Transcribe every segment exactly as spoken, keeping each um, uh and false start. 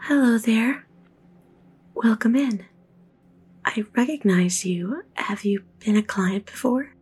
Hello there. Welcome in. I recognize you. Have you been a client before?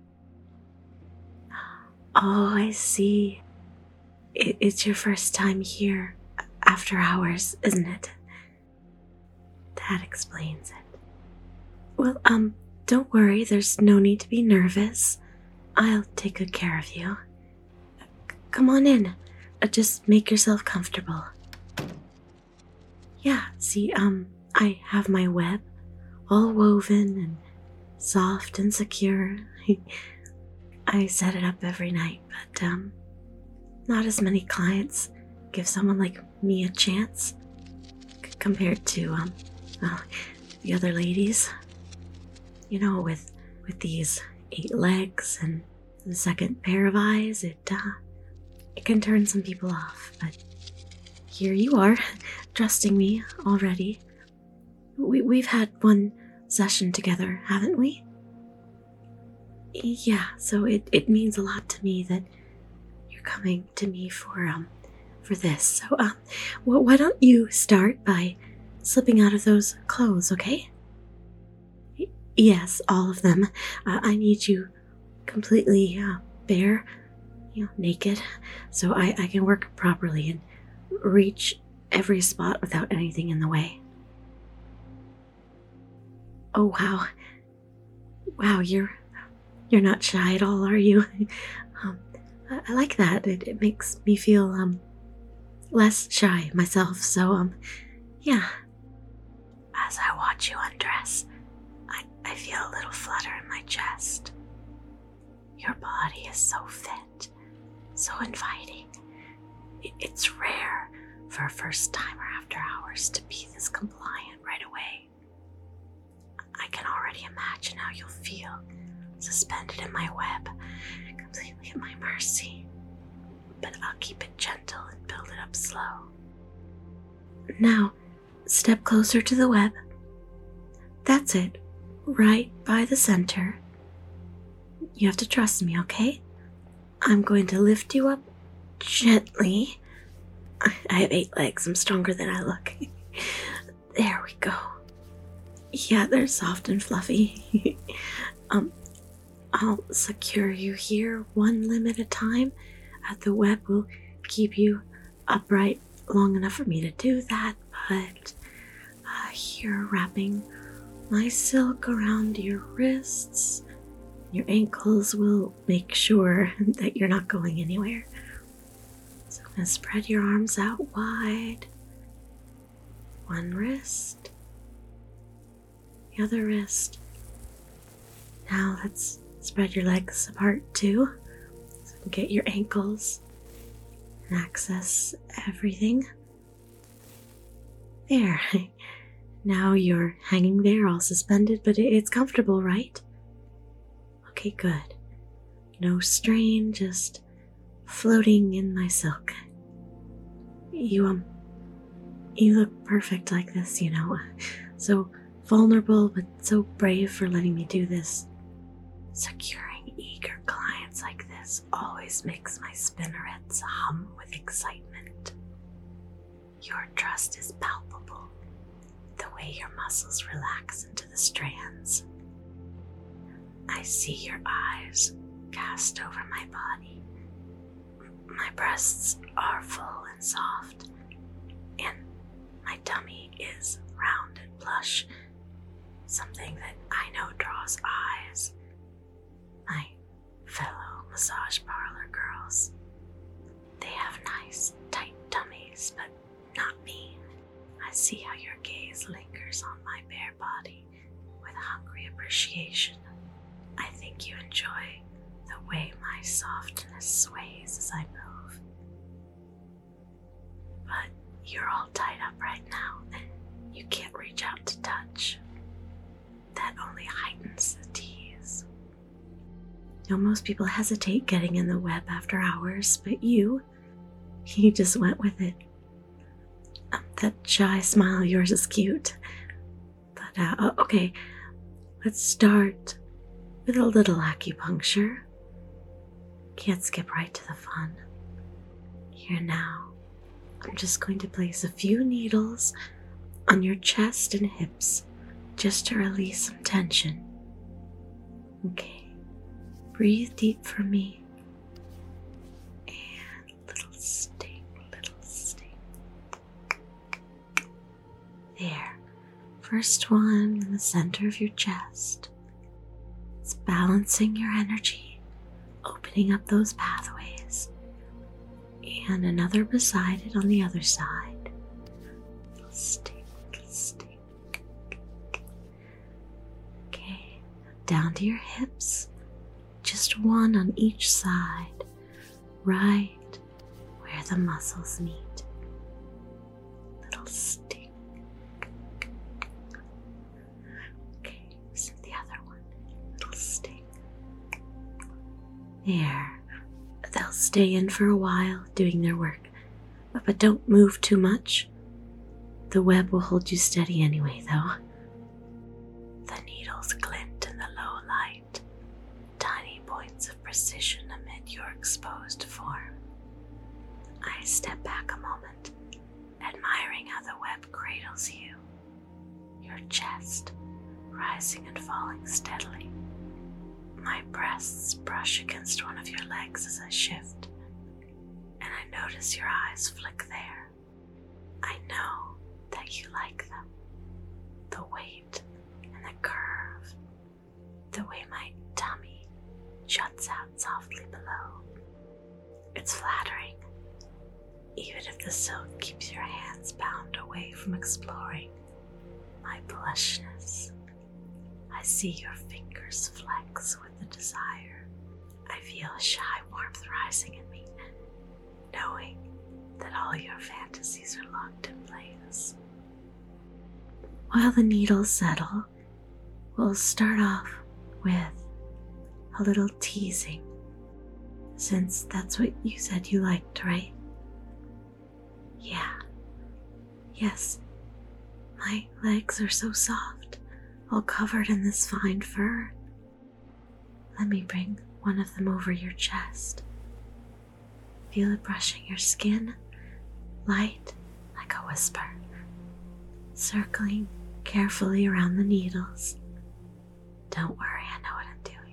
Oh, I see. It, it's your first time here after hours, isn't it? That explains it. Well, um, don't worry. There's no need to be nervous. I'll take good care of you. C- come on in. Uh, just make yourself comfortable. Yeah, see, um, I have my web all woven and soft and secure. I set it up every night, but um, not as many clients give someone like me a chance c- compared to um, well, the other ladies. You know, with with these eight legs and the second pair of eyes, it uh, it can turn some people off. But here you are, trusting me already. We we've had one session together, haven't we? Yeah, so it, it means a lot to me that you're coming to me for um for this. So um wh- why don't you start by slipping out of those clothes, okay? Y- yes, all of them. Uh, I need you completely uh, bare, you know, naked, so I, I can work properly and reach every spot without anything in the way. Oh wow. Wow, you're you're not shy at all, are you? um I, I like that. It, it makes me feel um less shy myself, so um yeah. As I watch you undress, I, I feel a little flutter in my chest. Your body is so fit, so inviting. It, it's rare for a first timer after hours to be this compliant right away. I can already imagine how you'll feel, suspended in my web, completely at my mercy. But I'll keep it gentle and build it up slow. Now, step closer to the web. That's it, right by the center. You have to trust me, okay? I'm going to lift you up gently. I I have eight legs. I'm stronger than I look. There we go. Yeah, they're soft and fluffy. um, I'll secure you here one limb at a time. Uh, the web will keep you upright long enough for me to do that, but uh, here wrapping my silk around your wrists, your ankles will make sure that you're not going anywhere. So I'm going to spread your arms out wide. One wrist, the other wrist. Now let's spread your legs apart too, so you can get your ankles and access everything. There. Now you're hanging there all suspended, but it's comfortable, right? Okay, good. No strain, just floating in my silk. You, um, you look perfect like this, you know. So vulnerable, but so brave for letting me do this. Securing eager clients like this always makes my spinnerets hum with excitement. Your trust is palpable, the way your muscles relax into the strands. I see your eyes cast over my body. My breasts are full and soft, and my tummy is round and plush, something that I know draws eyes. My fellow massage parlor girls. They have nice, tight tummies, but not me. I see how your gaze lingers on my bare body with hungry appreciation. I think you enjoy the way my softness sways as I move. But you're all tied up right now. You can't reach out to touch. That only heightens the tease. You know, most people hesitate getting in the web after hours, but you, you just went with it. Um, that shy smile of yours is cute. But, uh, okay, let's start with a little acupuncture. Can't skip right to the fun. Here now, I'm just going to place a few needles on your chest and hips just to release some tension. Okay, breathe deep for me. And little sting, little sting. There. First one in the center of your chest. It's balancing your energy, opening up those pathways. And another beside it on the other side. Little sting, little sting. Okay, down to your hips. Just one on each side, right where the muscles meet. Little sting. Okay, so the other one. Little sting. There. They'll stay in for a while doing their work, but don't move too much. The web will hold you steady anyway, though. The needles glint in the low light, tiny points of precision amid your exposed form. I step back a moment, admiring how the web cradles you, your chest rising and falling steadily. My breasts brush against one of your legs as I shift, and I notice your eyes flick there. I know that you like them. The weight and the curve, the way my tummy juts out softly below. It's flattering, even if the silk keeps your hands bound away from exploring my blushness. I see your fingers flex with the desire. I feel a shy warmth rising in me, knowing that all your fantasies are locked in place. While the needles settle, we'll start off with a little teasing, since that's what you said you liked, right? Yeah. Yes. My legs are so soft, all covered in this fine fur. Let me bring one of them over your chest. Feel it brushing your skin, light like a whisper, circling carefully around the needles. Don't worry, I know what I'm doing.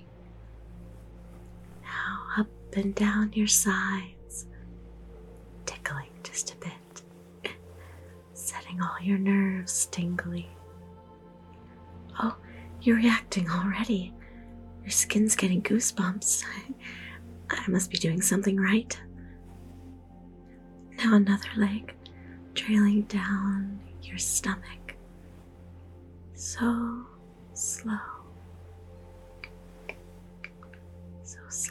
Now up and down your sides, tickling just a bit, setting all your nerves tingly. Oh, you're reacting already. Your skin's getting goosebumps. I must be doing something right. Now another leg, trailing down your stomach. So slow. So slow.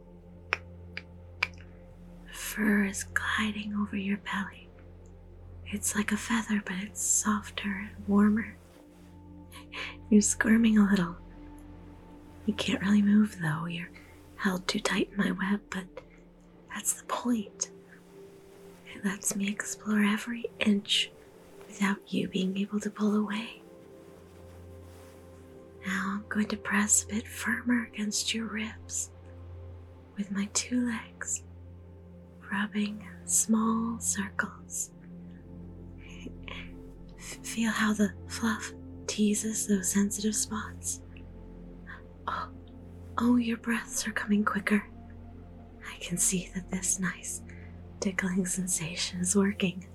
Fur is gliding over your belly. It's like a feather, but it's softer and warmer. You're squirming a little. You can't really move though. You're held too tight in my web, but that's the point. It lets me explore every inch without you being able to pull away. Now I'm going to press a bit firmer against your ribs with my two legs, rubbing in small circles. Feel how the fluff teases those sensitive spots. Oh, oh, your breaths are coming quicker. I can see that this nice tickling sensation is working.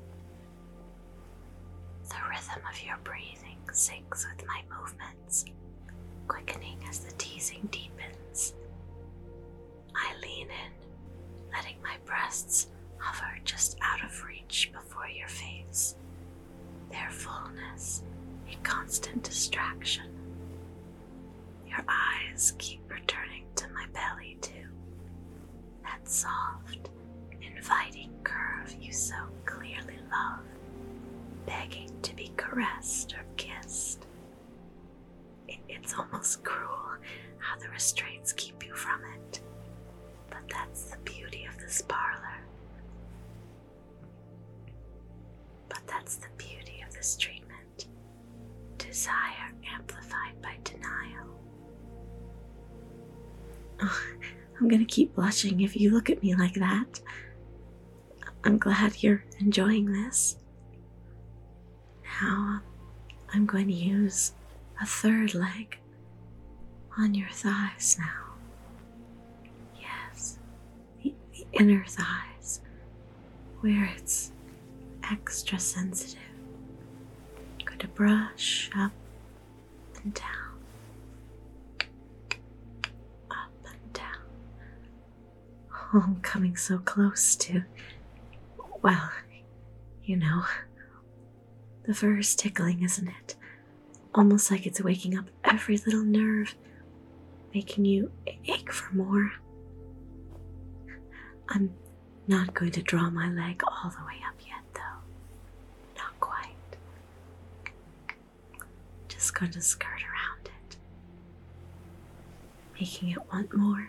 The rhythm of your breathing syncs with my movements, quickening as the teasing deepens. I lean in, letting my breasts hover just out of reach before your face, their fullness a constant distraction. Your eyes keep returning to my belly too, that soft, inviting curve you so clearly love, begging to be caressed or kissed. It's almost cruel how the restraints keep you from it, but that's the beauty of this parlor. But that's the beauty of this treatment. Desire amplified by denial. Oh, I'm gonna keep blushing if you look at me like that. I'm glad you're enjoying this. Now, I'm going to use a third leg on your thighs now. Yes, the, the inner thighs, where it's extra sensitive. I'm going to brush up and down, up and down. Oh, I'm coming so close to, well, you know, the fur is tickling, isn't it? Almost like it's waking up every little nerve, making you ache for more. I'm not going to draw my leg all the way up yet, though. Not quite. Just going to skirt around it, making it want more.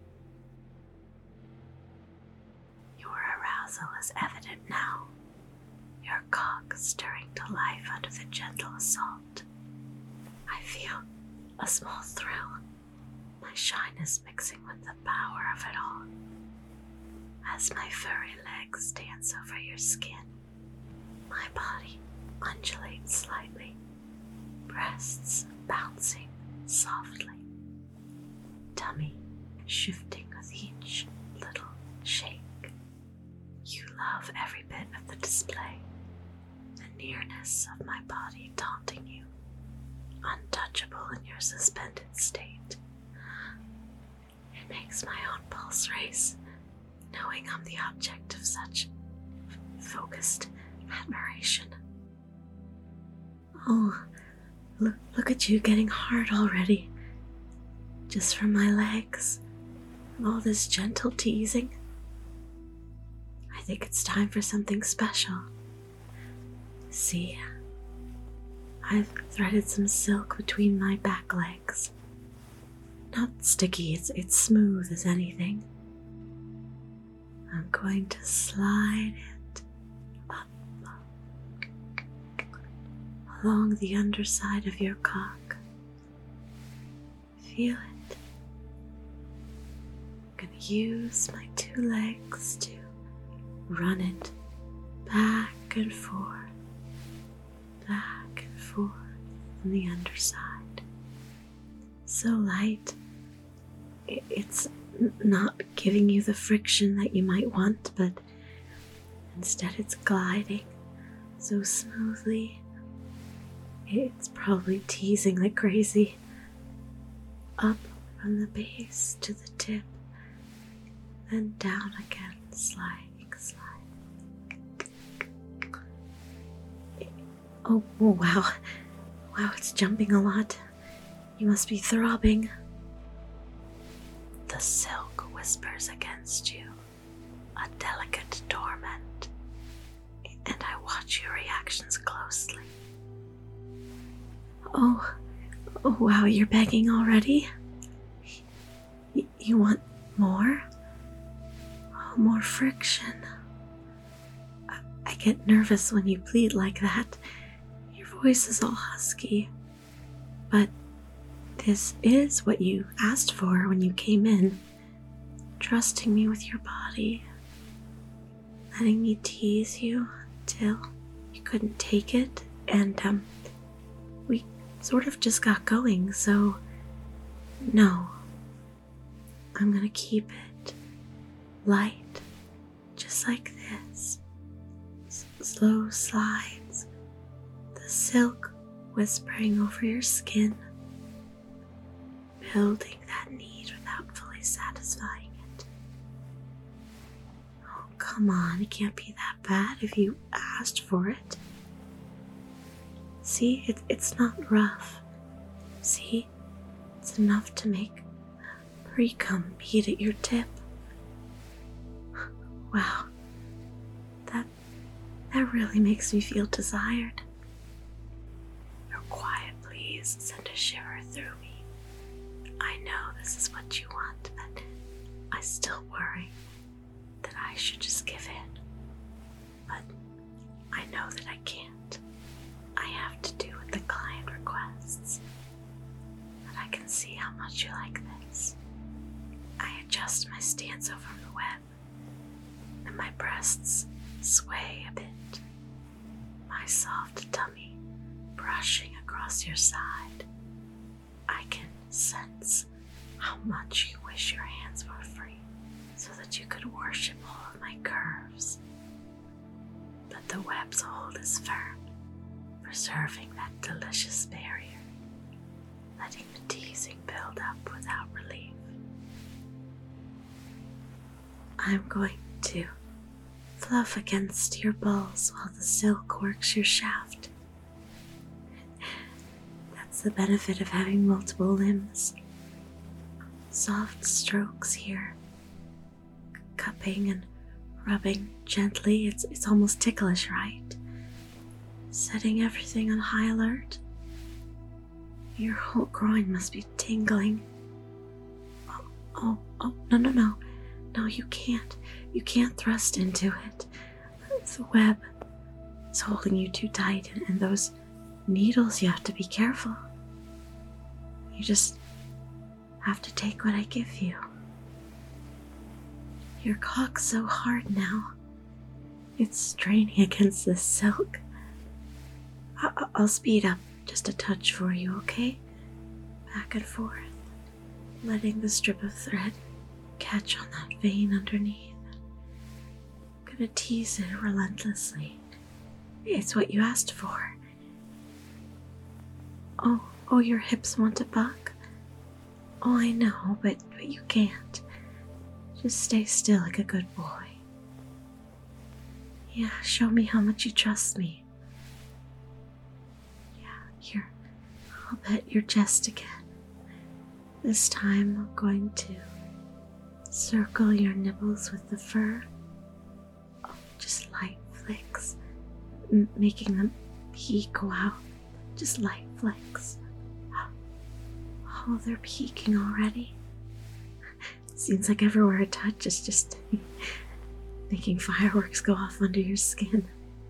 Your arousal is evident now, your cock stirring to life under the gentle assault. I feel a small thrill, my shyness mixing with the power of it all. As my furry legs dance over your skin, my body undulates slightly, breasts bouncing softly, tummy shifting with each little shake. You love every bit of the display, the nearness of my body taunting you, untouchable in your suspended state. It makes my own pulse race, knowing I'm the object of such f- focused admiration. Oh, look, look at you getting hard already, just from my legs and all this gentle teasing. I think it's time for something special. See, I've threaded some silk between my back legs. Not sticky, it's, it's smooth as anything. I'm going to slide it up along the underside of your cock. Feel it. I'm going to use my two legs to run it back and forth, back and forth on the underside. So light, it's not giving you the friction that you might want, but instead it's gliding so smoothly. It's probably teasing like crazy. Up from the base to the tip, then down again, sliding, sliding. Oh, oh, wow. Wow, it's jumping a lot. You must be throbbing. The silk whispers against you, a delicate torment, and I watch your reactions closely. Oh, oh wow, you're begging already? Y- you want more? Oh, more friction. I-, I get nervous when you plead like that. Your voice is all husky, but this is what you asked for when you came in, trusting me with your body, letting me tease you until you couldn't take it, and um, we sort of just got going, so no, I'm gonna keep it light, just like this. S- slow slides, the silk whispering over your skin, building that need without fully satisfying it. Oh, come on, it can't be that bad if you asked for it. See, it, it's not rough. See, it's enough to make pre-cum beat at your tip. Wow, that, that really makes me feel desired. Your quiet please sent a shiver through me. I know this is what you want, but I still worry that I should just give in. But I know that I can't. I have to do what the client requests. But I can see how much you like this. I adjust my stance over the web, and my breasts sway a bit, my soft tummy brushing across your side. I can sense how much you wish your hands were free so that you could worship all of my curves. But the web's hold is firm, preserving that delicious barrier, letting the teasing build up without relief. I'm going to fluff against your balls while the silk works your shaft. That's the benefit of having multiple limbs. Soft strokes here, cupping and rubbing gently. It's, it's almost ticklish, right? Setting everything on high alert. Your whole groin must be tingling. Oh, oh, oh, no, no, no. No, you can't. You can't thrust into it. The web is holding you too tight, and, and those needles, you have to be careful. You just have to take what I give you. Your cock's so hard now. It's straining against the silk. I- I'll speed up just a touch for you, okay? Back and forth, letting the strip of thread catch on that vein underneath. I'm gonna tease it relentlessly. It's what you asked for. Oh, oh, your hips want to buck? Oh, I know, but, but you can't. Just stay still like a good boy. Yeah, show me how much you trust me. Yeah, here, I'll pet your chest again. This time I'm going to circle your nipples with the fur. Oh, just light flicks, m- making them peek. Wow, just light flicks. Oh, they're peeking already. Seems like everywhere I touch is just making fireworks go off under your skin.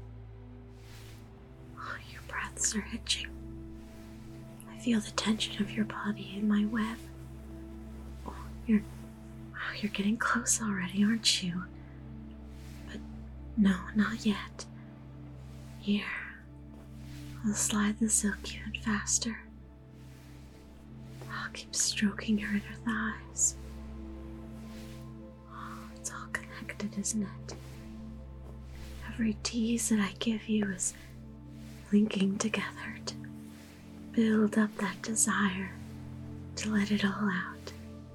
Oh, your breaths are itching. I feel the tension of your body in my web. Oh, you're, wow, you're getting close already, aren't you? But no, not yet. Here, I'll slide the silk even faster. I'll keep stroking your inner thighs. Oh, it's all connected, isn't it? Every tease that I give you is linking together to build up that desire to let it all out.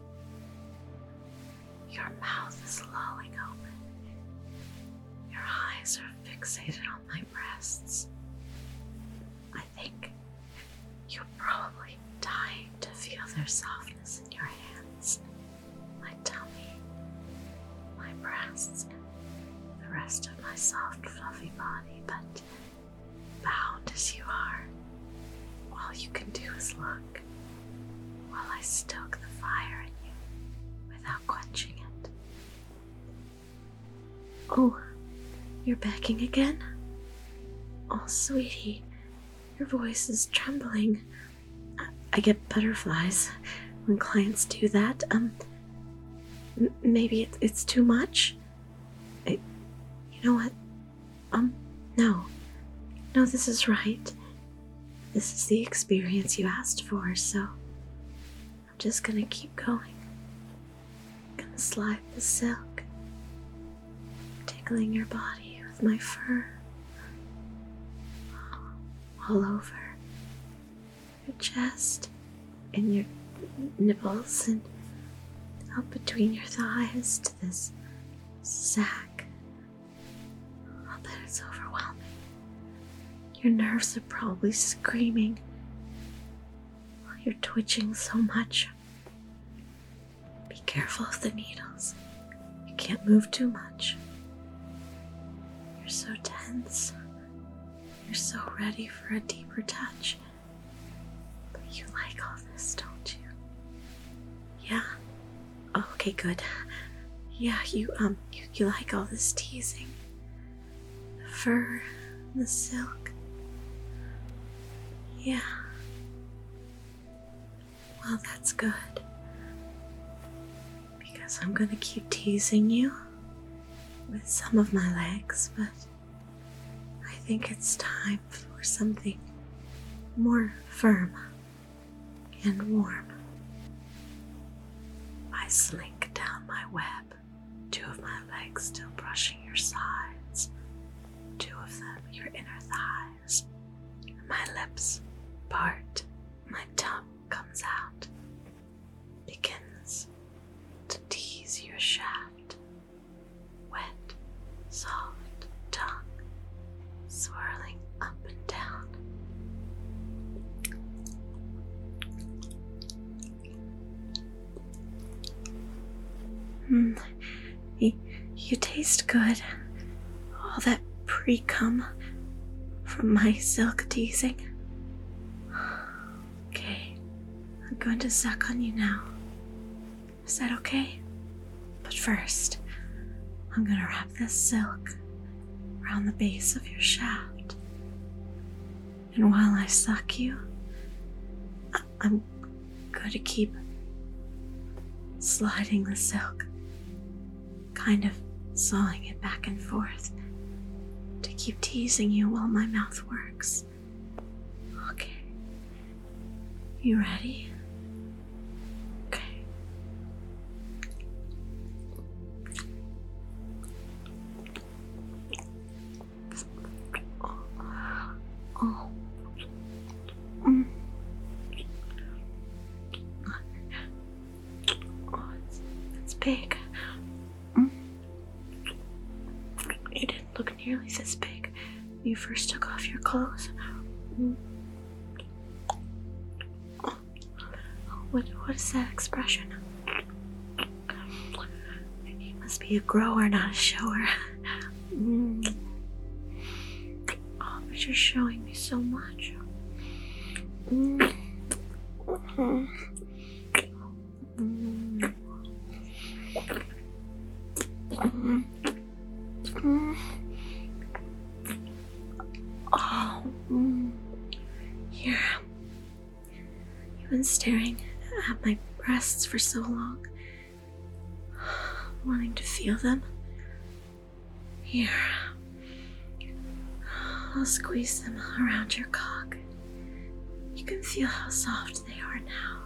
Your mouth is lolling open. Your eyes are fixated on my breasts. I think you're probably dying to feel their softness in your hands, my tummy, my breasts, the rest of my soft, fluffy body, but bound as you are, all you can do is look while I stoke the fire in you without quenching it. Oh, you're backing again? Oh, sweetie, your voice is trembling. I, I get butterflies when clients do that. Um, m- maybe it, it's too much? I, you know what? Um, no. No, this is right. This is the experience you asked for, so I'm just gonna keep going. I'm gonna slide the silk, tickling your body with my fur, all over your chest and your nipples and up between your thighs to this sack. I'll bet it's overwhelming. Your nerves are probably screaming. You're twitching so much. Be careful of the needles. You can't move too much. You're so tense. You're so ready for a deeper touch. But you like all this, don't you? Yeah? Oh, okay, good. Yeah, you, um, you, you like all this teasing. The fur, the silk. Yeah. Well, that's good. Because I'm gonna keep teasing you with some of my legs, but I think it's time for something more firm and warm. I slink down my web, two of my legs still brushing your sides, two of them your inner thighs. My lips part, my tongue comes out, begins to tease your shaft. Wet, soft tongue swirling up and down. Mm, you, you taste good. All that pre-cum from my silk teasing. Okay, I'm going to suck on you now. Is that okay? But first, I'm gonna wrap this silk around the base of your shaft. And while I suck you, I- I'm going to keep sliding the silk, kind of sawing it back and forth to keep teasing you while my mouth works. Okay. You ready? Okay. Oh. Mm. Oh, it's, it's big. Mm. You didn't look nearly this big when you first took off your clothes. Mm. Oh. What, what is that expression? You must be a grower, not a shower. Mm. Oh, but you're showing me so much. Mm. Mm. Mm. Mm. Mm. Oh, mm. Here. You've been staring at my breasts for so long, wanting to feel them. Here. I'll squeeze them around your cock. You can feel how soft they are now.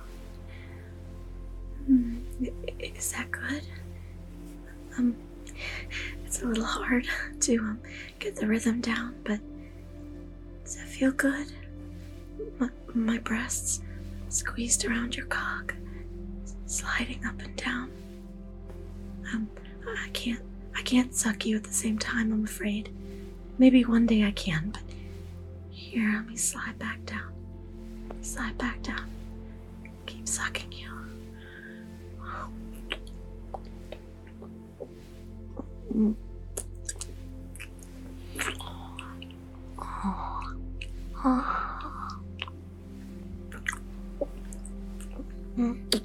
Mm, is that good? Um, it's a little hard to um, get the rhythm down, but does that feel good? My, my breasts squeezed around your cock, sliding up and down. Um, I can't, I can't suck you at the same time, I'm afraid. Maybe one day I can, but here, let me slide back down. Slide back down. Keep sucking you. Mm. Oh. Oh. Mm.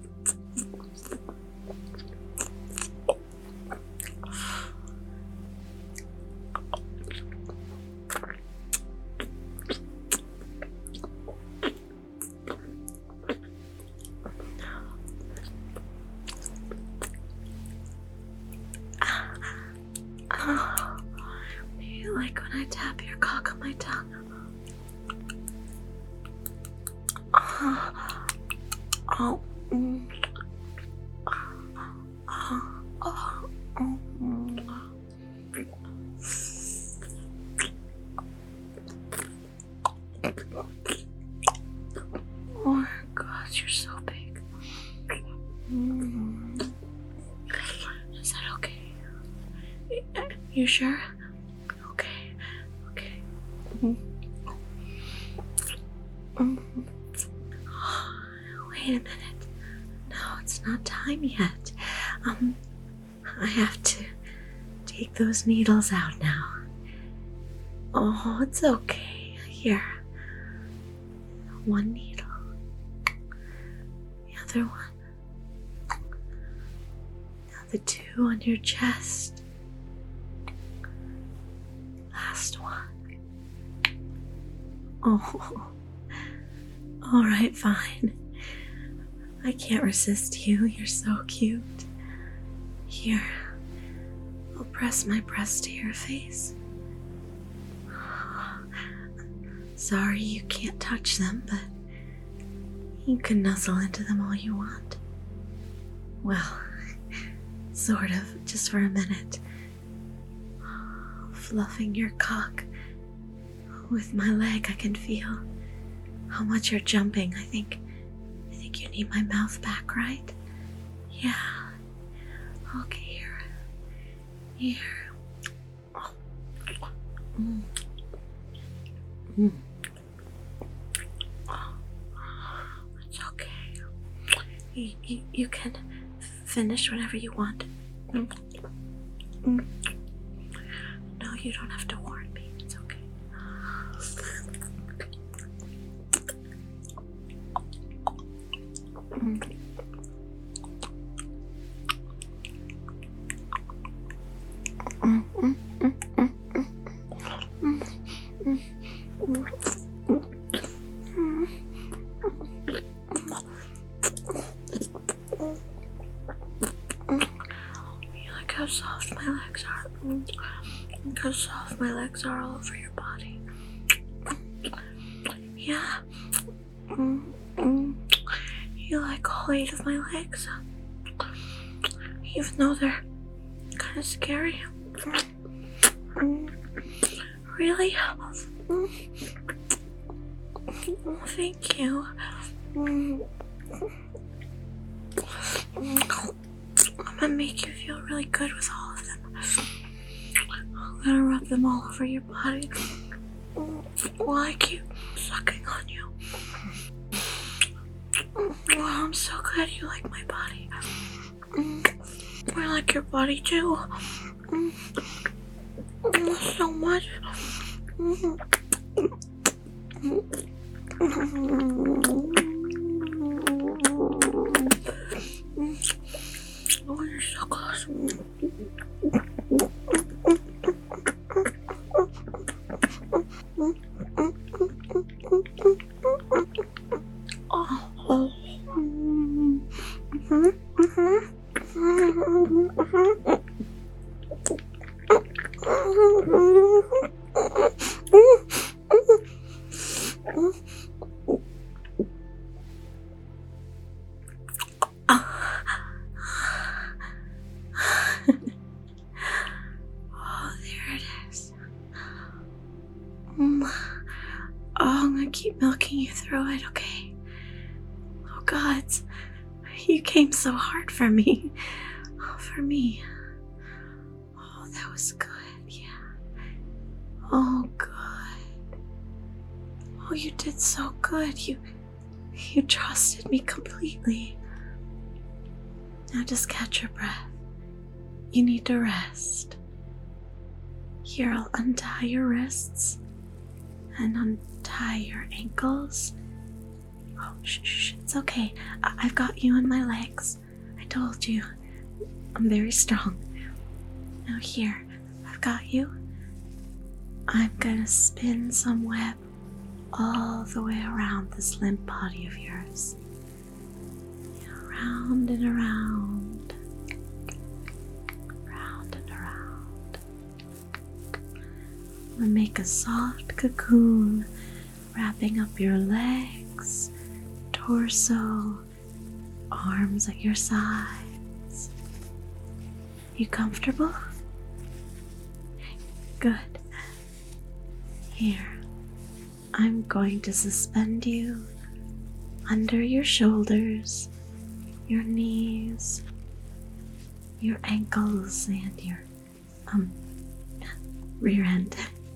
Oh, you like when I tap your cock on my tongue? Oh, oh, mm. oh, oh, mm. Oh, God, you're so big. Mm. Is that okay? You sure? Okay, okay. Mm. Mm. Oh, wait a minute. No, it's not time yet. Um, I have to take those needles out now. Oh, it's okay. Here. One needle. The other one. Now the two on your chest. Last one. Oh, all right, fine. I can't resist you. You're so cute. Here, I'll press my breast to your face. Sorry you can't touch them, but you can nuzzle into them all you want. Well, sort of, just for a minute. Fluffing your cock. With my leg, I can feel how much you're jumping. I think, I think you need my mouth back, right? Yeah. Okay, here. Here. Oh. Mm. Mm. Oh. It's okay. You, you, you can finish whenever you want. Mm. Mm. No, you don't have to warn me. It's okay. Mm. Mm, mm, mm, mm, mm, mm, mm, mm. You like how soft my legs are? Look how soft my legs are all over your body. Yeah. Mm, mm. You like all eight of my legs, even though they're kind of scary. Mm. Really? Mm. Oh, thank you. Mm. Mm. I'm gonna make you feel really good with all of them. I'm gonna rub them all over your body while I keep sucking on you. Wow, I'm so glad you like my body. I like your body too. So much. Oh, you're so close. Oh. Mm-hmm. Oh, there it is. Mm. Oh, I'm gonna keep milking you through it, okay? Oh, God. You came so hard for me. Oh, for me. Oh, that was good, yeah. Oh, good. Oh, you did so good. You, you trusted me completely. Now just catch your breath. You need to rest. Here, I'll untie your wrists and untie your ankles. Oh, shh, shh, it's okay. I- I've got you in my legs. I told you. I'm very strong. Now here, I've got you. I'm gonna spin some web all the way around this limp body of yours. Around and around. Round and around. I'm gonna make a soft cocoon wrapping up your legs, torso, arms at your sides. You comfortable? Good. Here, I'm going to suspend you under your shoulders, your knees, your ankles, and your, um, rear end.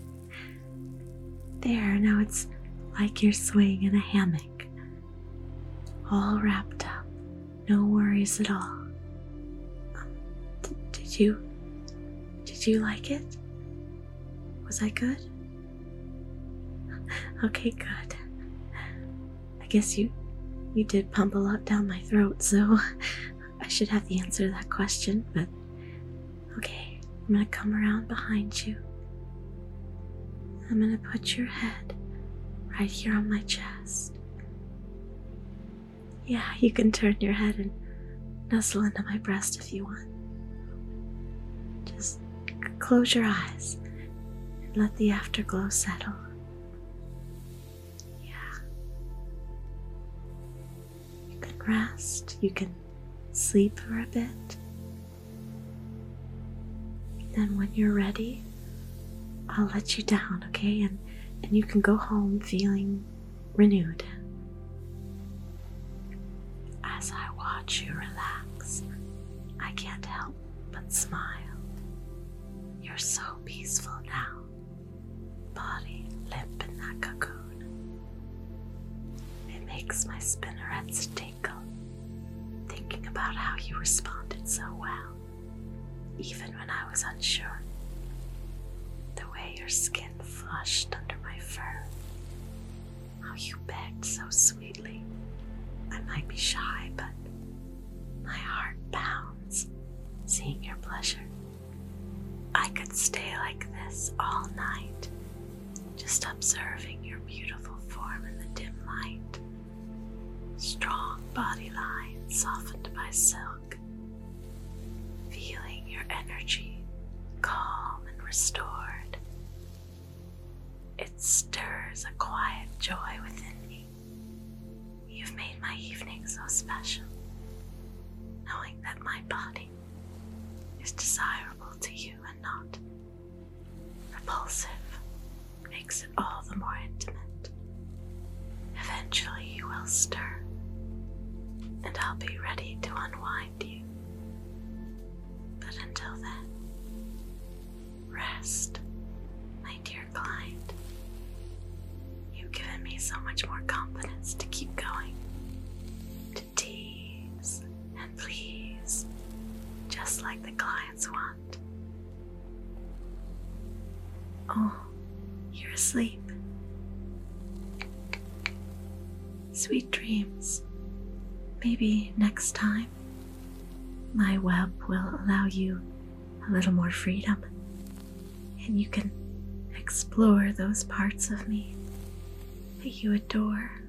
There, now it's like you're swaying in a hammock. All wrapped up. No worries at all. Um, d- did you, did you like it? Was I good? Okay, good. I guess you, you did pump a lot down my throat, so I should have the answer to that question, but okay, I'm gonna come around behind you. I'm gonna put your head right here on my chest. Yeah, you can turn your head and nuzzle into my breast if you want. Just close your eyes and let the afterglow settle. Yeah. You can rest, you can sleep for a bit. Then when you're ready, I'll let you down, okay? And, and you can go home feeling renewed. As I watch you relax, I can't help but smile. You're so peaceful now, body limp in that cocoon. It makes my spinnerets tingle, thinking about how you responded so well, even when I was unsure. The way your skin flushed under my fur, how you begged so sweetly. I might be shy, but my heart pounds seeing your pleasure. I could stay like this all night, just observing your beautiful form in the dim light. Strong body lines softened by silk, feeling your energy calm and restored. It stirs a quiet joy within me. You've made my evening so special, knowing that my body is desirable to you and not repulsive makes it all the more intimate. Eventually you will stir, and I'll be ready to unwind you. But until then, rest, my dear client. You've given me so much more confidence to keep going, to tease and please, just like the clients want. Oh, you're asleep. Sweet dreams. Maybe next time, my web will allow you a little more freedom, and you can explore those parts of me that you adore.